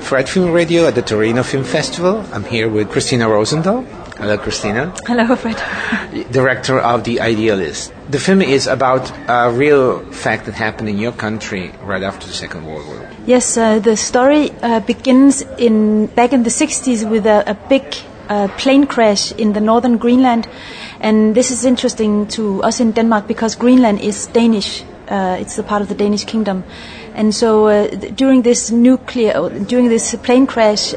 Fred Film Radio at the Torino Film Festival. I'm here with Christina Rosendahl. Hello, Christina. Hello, Fred. Director of The Idealist. The film is about a real fact that happened in your country right after the Second World War. Yes, the story begins back in the 60s with a big plane crash in the northern Greenland. And this is interesting to us in Denmark because Greenland is Danish. It's a part of the Danish kingdom. And so during this plane crash,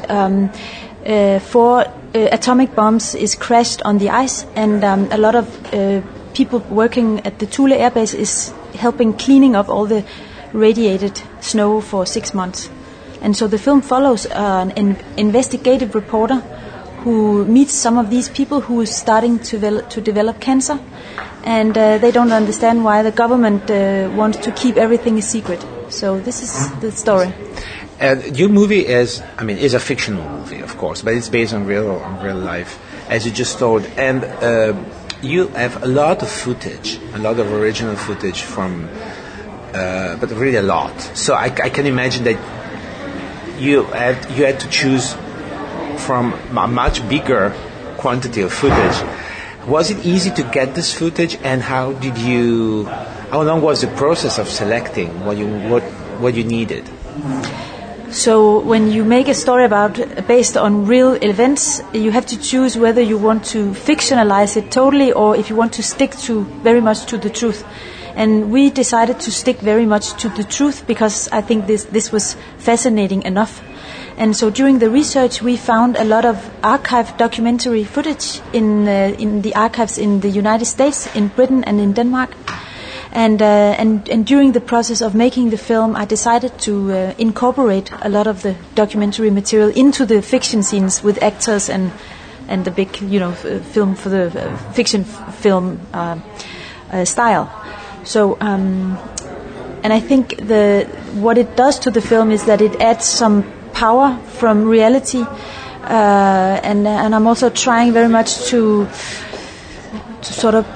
4 atomic bombs is crashed on the ice, and a lot of people working at the Thule Air Base is helping cleaning up all the radiated snow for 6 months. And so the film follows an investigative reporter who meets some of these people who is starting to develop cancer, and they don't understand why the government wants to keep everything a secret. So this is the story. Your movie is a fictional movie, of course, but it's based on real life, as you just told. And you have a lot of footage, a lot of original footage from, but really a lot. So I can imagine that you had to choose from a much bigger quantity of footage. Was it easy to get this footage, and how long was the process of selecting what you needed? So when you make a story based on real events, you have to choose whether you want to fictionalize it totally or if you want to stick very much to the truth. And we decided to stick very much to the truth because I think this was fascinating enough. And so during the research, we found a lot of archived documentary footage in the archives in the United States, in Britain, and in Denmark. And during the process of making the film, I decided to incorporate a lot of the documentary material into the fiction scenes with actors and the big, film for the fiction film style. So, and I think what it does to the film is that it adds some power from reality, and I'm also trying very much to sort of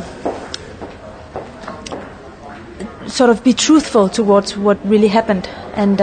be truthful towards what really happened, and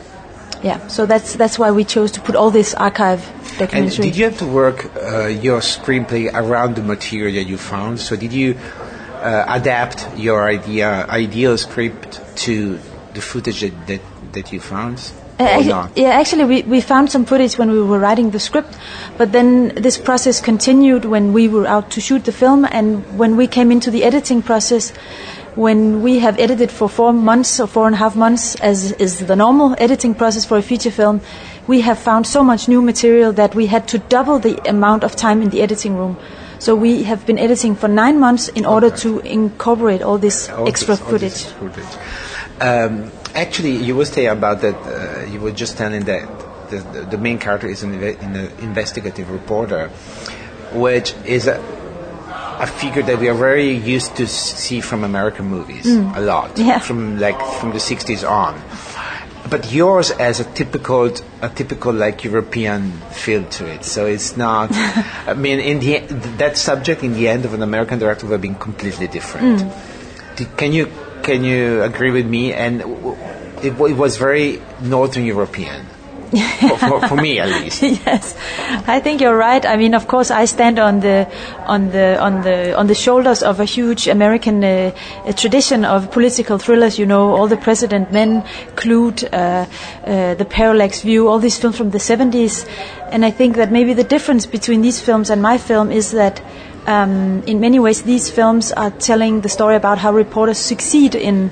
so that's why we chose to put all this archive documentary. And did you have to work your screenplay around the material that you found? So did you adapt your ideal script to the footage that you found? Actually, we found some footage when we were writing the script, but then this process continued when we were out to shoot the film, and when we came into the editing process, when we have edited for 4 months or 4.5 months, as is the normal editing process for a feature film, we have found so much new material that we had to double the amount of time in the editing room. So we have been editing for 9 months in order to incorporate all this extra footage. Actually, you were saying about that. You were just telling that the main character is an investigative reporter, which is a figure that we are very used to see from American movies a lot, from the 60s on. But yours has a typical like European feel to it. So it's not. I mean, that subject in the end of an American director would have been completely different. Can you agree with me? And it was very Northern European, for me at least. Yes, I think you're right. I mean, of course, I stand on the shoulders of a huge American tradition of political thrillers. All the President Men, Clute, the Parallax View, all these films from the 70s. And I think that maybe the difference between these films and my film is that in many ways these films are telling the story about how reporters succeed in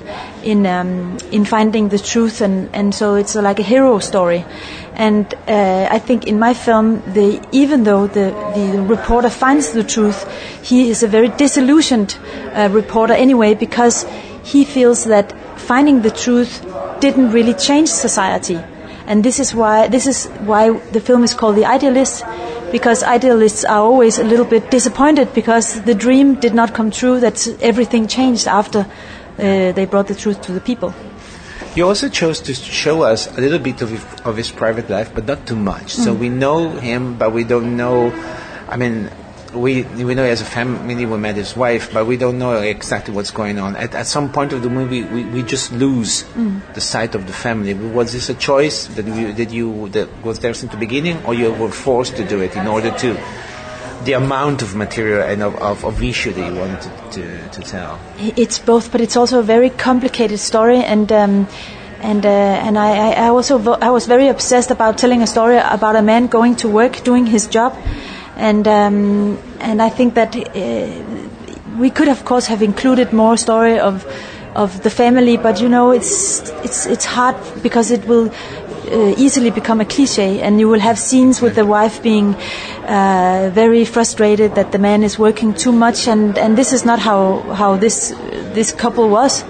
finding the truth, and so it's like a hero story. And I think in my film, even though the reporter finds the truth, he is a very disillusioned reporter anyway, because he feels that finding the truth didn't really change society. And this is why the film is called The Idealist, because idealists are always a little bit disappointed because the dream did not come true, that everything changed after they brought the truth to the people. You also chose to show us a little bit of his private life, but not too much. So we know him, but we don't know, we know as a family we met his wife, but we don't know exactly what's going on. At some point of the movie, we just lose the sight of the family. Was this a choice that was there since the beginning, or you were forced to do it in order to the amount of material and of issue that you wanted to tell? It's both, but it's also a very complicated story, and I was very obsessed about telling a story about a man going to work, doing his job, and I think that we could, of course, have included more story of the family, but it's hard because it will easily become a cliche, and you will have scenes with the wife being very frustrated that the man is working too much, and this is not how this couple was.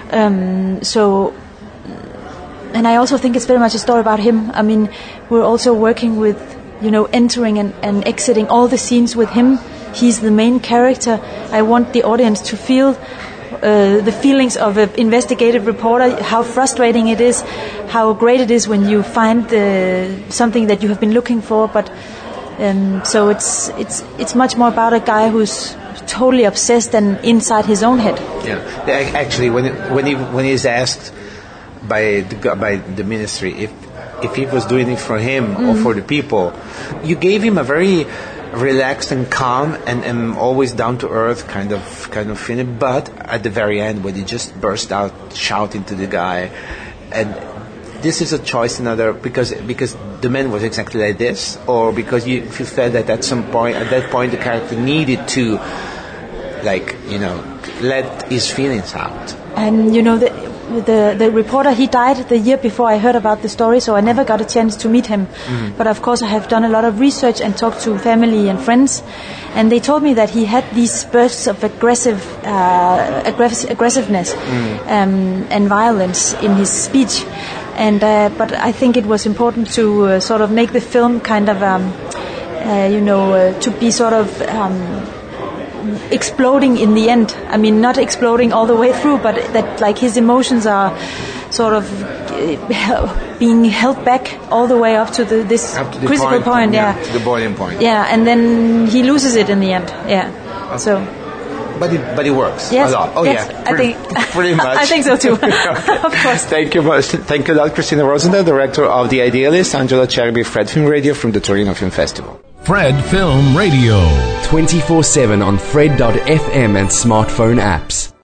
And I also think it's very much a story about him. I mean, we're also working with, entering and exiting all the scenes with him. He's the main character. I want the audience to feel the feelings of an investigative reporter, how frustrating it is, how great it is when you find something that you have been looking for. But so it's much more about a guy who's totally obsessed and inside his own head. Yeah, actually, when he's asked by the ministry if he was doing it for him or for the people, you gave him a very relaxed and calm and always down to earth kind of feeling, but at the very end when he just burst out shouting to the guy, and this is a choice because the man was exactly like this, or because you felt that at that point the character needed to let his feelings out. And the reporter, he died the year before I heard about the story, so I never got a chance to meet him. But of course I have done a lot of research and talked to family and friends, and they told me that he had these bursts of aggressiveness and violence in his speech. And but I think it was important to sort of make the film kind of to be sort of exploding in the end. I mean, not exploding all the way through, but that his emotions are sort of being held back all the way up to this critical point. To the boiling point. Yeah, and then he loses it in the end. Yeah. So. But it works a lot. Oh yes, yeah, I think pretty much. I think so too. Of course. Thank you much. Thank you a lot, Christina Rosendahl, director of The Idealist, Angela Cherby, Fred Film Radio from the Torino Film Festival. Fred Film Radio. 24/7 on Fred.fm and smartphone apps.